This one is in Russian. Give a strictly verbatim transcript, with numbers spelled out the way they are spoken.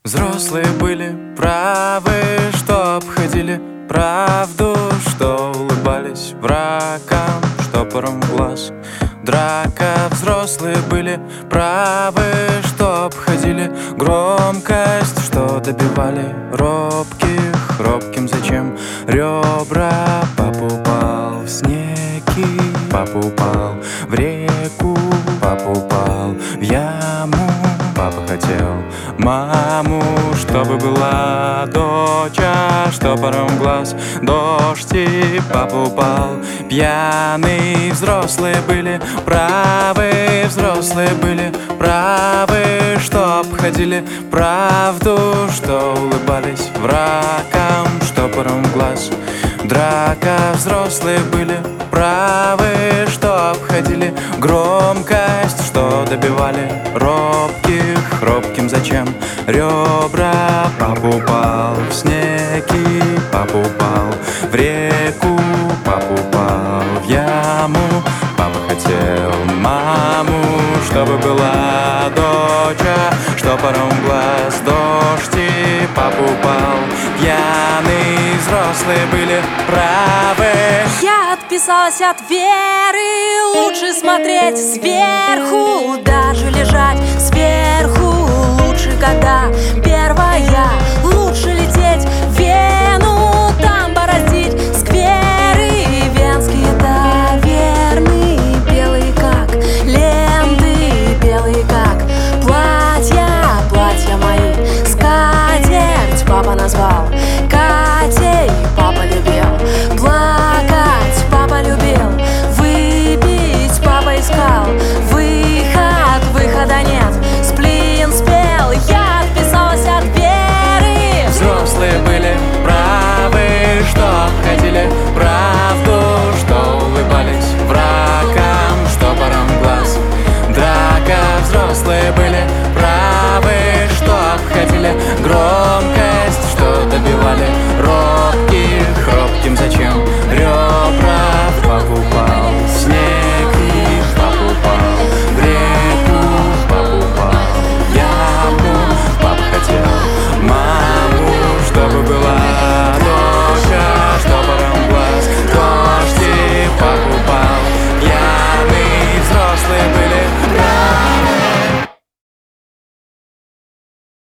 Взрослые были правы, что обходили правду, что улыбались врагам, штопором в глаз. Драка. Взрослые были правы, что обходили громкость, что добивали робких, робким зачем ребра. Папа упал в снеги, папа упал в реку, папа упал в яму. Папа хотел маму, чтобы была дочь, а штопором в глаз дождь. И папа упал пьяный. Взрослые были правы, взрослые были правы, что обходили правду, что улыбались врагам, штопором в глаз. Драка. Взрослые были правы, что обходили громкость, что добивали робких, робким зачем ребра. Папа упал в снеги, папа упал в реку, папа упал в яму. Папа хотел маму, чтобы была дочь, а штопором в глаз дождь. И папа упал пьяный. Взрослые были правы. Я отписалась от веры, лучше смотреть сверху, даже лежать сверху, лучше